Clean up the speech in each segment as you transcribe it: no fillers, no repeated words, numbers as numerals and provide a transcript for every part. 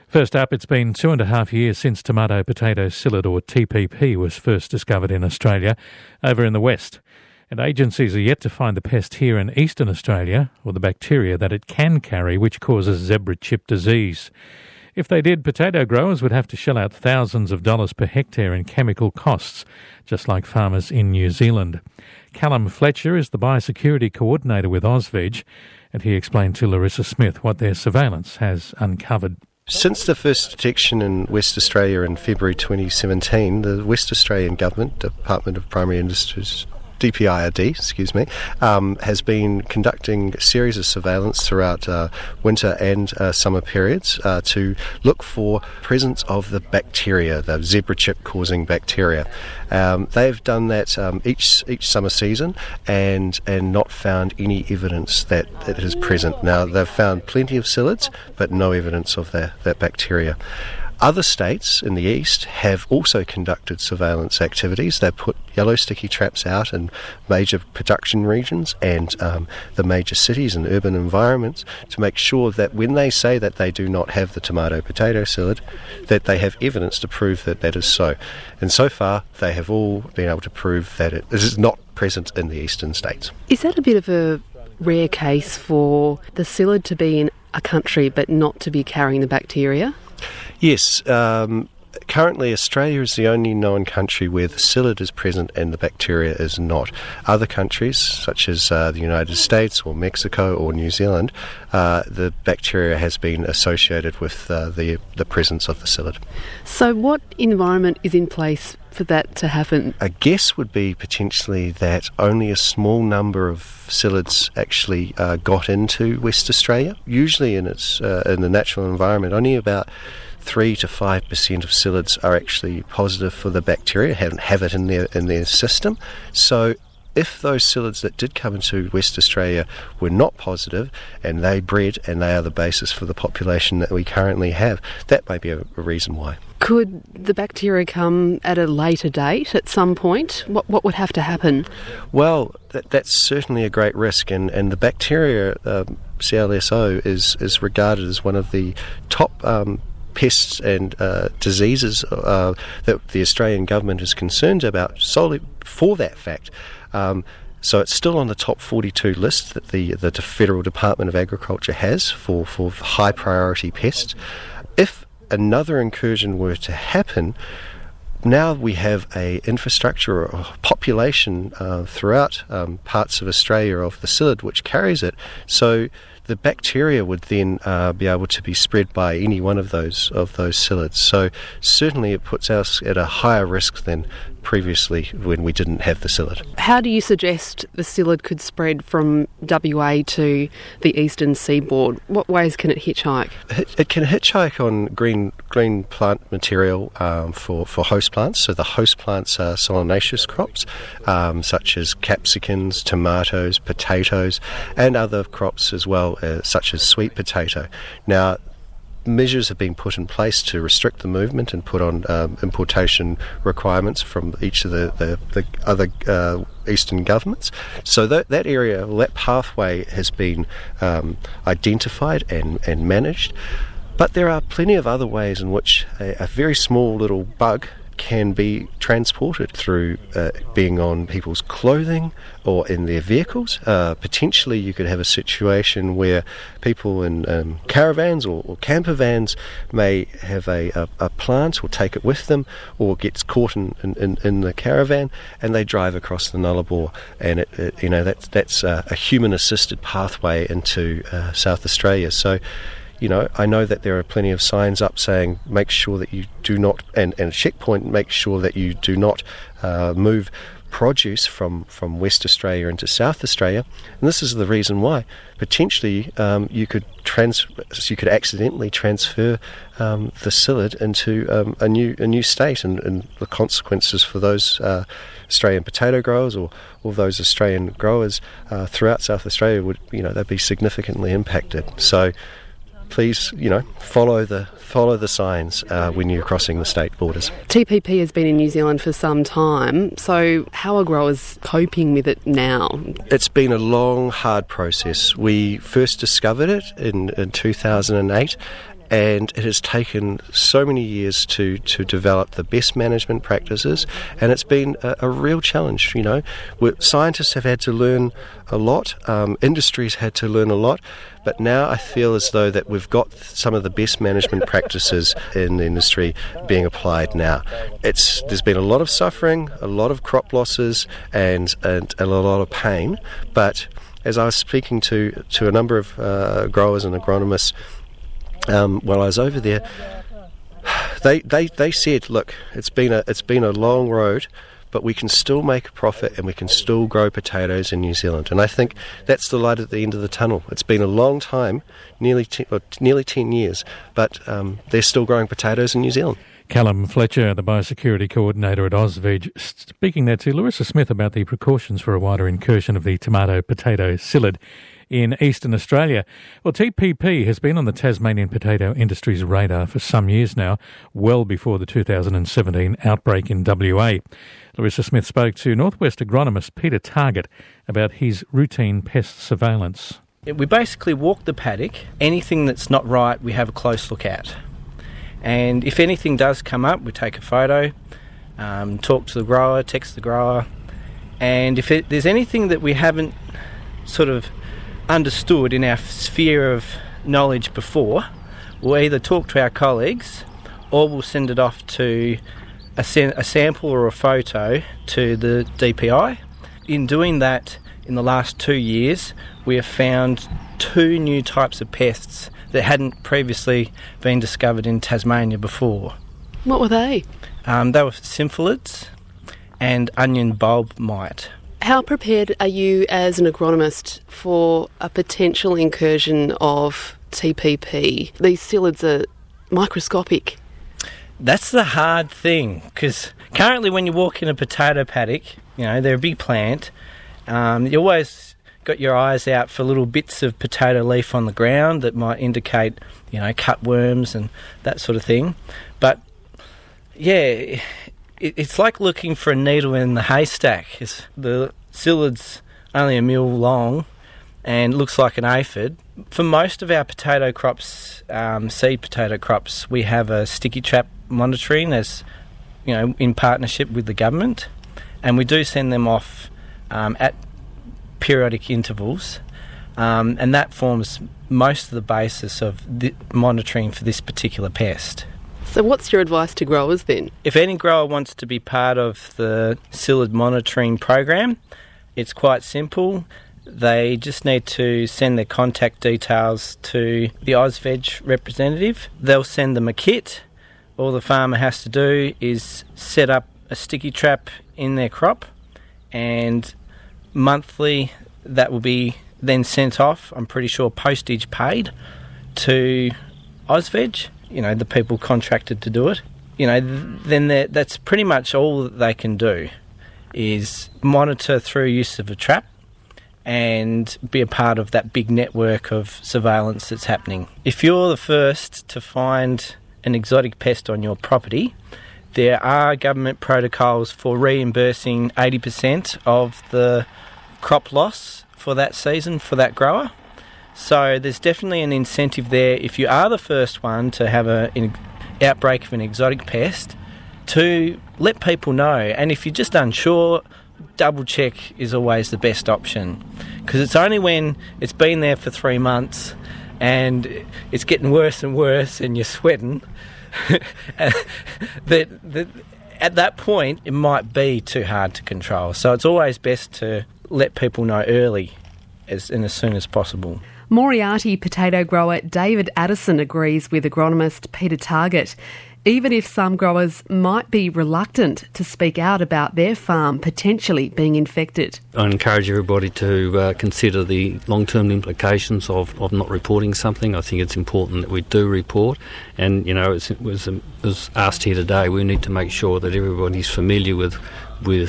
First up, it's been 2.5 years since tomato potato psyllid, or TPP, was first discovered in Australia over in the west. And agencies are yet to find the pest here in eastern Australia, or the bacteria that it can carry, which causes zebra chip disease. If they did, potato growers would have to shell out thousands of dollars per hectare in chemical costs, just like farmers in New Zealand. Callum Fletcher is the biosecurity coordinator with AusVeg, and he explained to Larissa Smith what their surveillance has uncovered. Since the first detection in West Australia in February 2017, the West Australian Government, Department of Primary Industries, DPIRD, has been conducting a series of surveillance throughout winter and summer periods to look for presence of the bacteria, the zebra chip causing bacteria. They've done that each summer season and not found any evidence that it is present. Now, they've found plenty of psyllids, but no evidence of that bacteria. Other states in the east have also conducted surveillance activities. They've put yellow sticky traps out in major production regions and the major cities and urban environments to make sure that when they say that they do not have the tomato potato psyllid, that they have evidence to prove that that is so. And so far, they have all been able to prove that it is not present in the eastern states. Is that a bit of a rare case for the psyllid to be in a country but not to be carrying the bacteria? Yes. Currently, Australia is the only known country where the psyllid is present and the bacteria is not. Other countries, such as the United States or Mexico or New Zealand, the bacteria has been associated with the presence of the psyllid. So what environment is in place for that to happen? A guess would be potentially that only a small number of psyllids actually got into West Australia. Usually in the natural environment, only about 3 to 5% of psyllids are actually positive for the bacteria, have it in their system. So if those psyllids that did come into West Australia were not positive and they bred and they are the basis for the population that we currently have, that may be a reason why. Could the bacteria come at a later date at some point? What would have to happen? Well, that's certainly a great risk, and the bacteria, CLSO, is regarded as one of the top pests and diseases that the Australian government is concerned about solely for that fact. So it's still on the top 42 list that the Federal Department of Agriculture has for high priority pests. If another incursion were to happen, now we have a infrastructure or population throughout parts of Australia of the psyllid which carries it. So the bacteria would then be able to be spread by any one of those psyllids. So certainly it puts us at a higher risk than previously when we didn't have the psyllid. How do you suggest the psyllid could spread from WA to the eastern seaboard? What ways can it hitchhike? It can hitchhike on green plant material for host plants. So the host plants are solanaceous crops such as capsicums, tomatoes, potatoes, and other crops as well, such as sweet potato. Now, measures have been put in place to restrict the movement and put on importation requirements from each of the other eastern governments. So that area, that pathway has been identified and managed. But there are plenty of other ways in which a very small little bug can be transported through being on people's clothing or in their vehicles. Potentially you could have a situation where people in caravans or camper vans may have a plant or take it with them, or gets caught in the caravan and they drive across the Nullarbor, and that's a human assisted pathway into South Australia. So I know that there are plenty of signs up saying make sure that you do not, and a checkpoint, make sure that you do not move produce from West Australia into South Australia. And this is the reason why. Potentially you could accidentally transfer the psyllid into a new state, and the consequences for those Australian potato growers or those Australian growers throughout South Australia would, they'd be significantly impacted. So please, follow the signs when you're crossing the state borders. TPP has been in New Zealand for some time, so how are growers coping with it now? It's been a long, hard process. We first discovered it in 2008, and it has taken so many years to develop the best management practices, and it's been a real challenge. Scientists have had to learn a lot, industry's had to learn a lot, but now I feel as though that we've got some of the best management practices in the industry being applied now. There's been a lot of suffering, a lot of crop losses, and a lot of pain, but as I was speaking to a number of growers and agronomists while I was over there, they said, look, it's been a long road, but we can still make a profit and we can still grow potatoes in New Zealand. And I think that's the light at the end of the tunnel. It's been a long time, nearly 10 years, but they're still growing potatoes in New Zealand. Callum Fletcher, the Biosecurity Coordinator at AusVeg, speaking there to Larissa Smith about the precautions for a wider incursion of the tomato-potato psyllid in eastern Australia. Well, TPP has been on the Tasmanian potato industry's radar for some years now, well before the 2017 outbreak in WA. Larissa Smith spoke to Northwest agronomist Peter Targett about his routine pest surveillance. We basically walk the paddock. Anything that's not right, we have a close look at. And if anything does come up, we take a photo, talk to the grower, text the grower, and if there's anything that we haven't sort of understood in our sphere of knowledge before, we'll either talk to our colleagues or we'll send it off to a sample or a photo to the DPI. In doing that, in the last 2 years, we have found 2 new types of pests that hadn't previously been discovered in Tasmania before. What were they? They were symphalids and onion bulb mite. How prepared are you as an agronomist for a potential incursion of TPP? These psyllids are microscopic. That's the hard thing, because currently when you walk in a potato paddock, they're a big plant, you always got your eyes out for little bits of potato leaf on the ground that might indicate, cutworms and that sort of thing. But, yeah, it's like looking for a needle in the haystack. The psyllid's only a mil long and looks like an aphid. For most of our potato crops, seed potato crops, we have a sticky trap monitoring as, in partnership with the government, and we do send them off at periodic intervals, and that forms most of the basis of the monitoring for this particular pest. So what's your advice to growers then? If any grower wants to be part of the psyllid monitoring program, it's quite simple. They just need to send their contact details to the AusVeg representative. They'll send them a kit. All the farmer has to do is set up a sticky trap in their crop, and monthly that will be then sent off, I'm pretty sure postage paid, to AusVeg, the people contracted to do it. Then that's pretty much all that they can do, is monitor through use of a trap and be a part of that big network of surveillance that's happening. If you're the first to find an exotic pest on your property, there are government protocols for reimbursing 80% of the crop loss for that season for that grower. So there's definitely an incentive there, if you are the first one to have an outbreak of an exotic pest, to let people know. And if you're just unsure, double check is always the best option, because it's only when it's been there for 3 months and it's getting worse and worse and you're sweating that at that point it might be too hard to control. So it's always best to let people know early as soon as possible. Moriarty potato grower David Addison agrees with agronomist Peter Targett. Even if some growers might be reluctant to speak out about their farm potentially being infected. I encourage everybody to consider the long-term implications of not reporting something. I think it's important that we do report. And, it was asked here today, we need to make sure that everybody's familiar with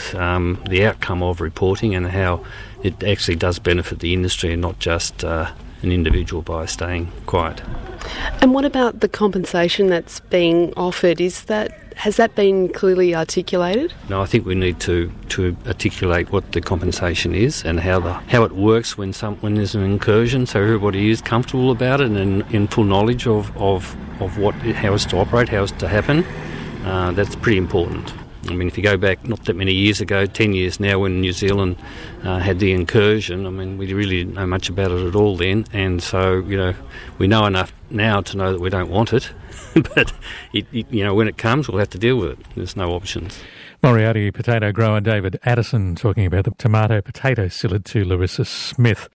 the outcome of reporting and how it actually does benefit the industry and not just an individual by staying quiet. And what about the compensation that's being offered? Has that been clearly articulated? No, I think we need to articulate what the compensation is and how it works when there's an incursion, so everybody is comfortable about it and in full knowledge of how it's to operate, how it's to happen. That's pretty important. I mean, if you go back not that many years ago, 10 years now, when New Zealand had the incursion, I mean, we really didn't know much about it at all then, and so, we know enough now to know that we don't want it, but, when it comes, we'll have to deal with it. There's no options. Moriarty potato grower David Addison talking about the tomato-potato psyllid to Larissa Smith.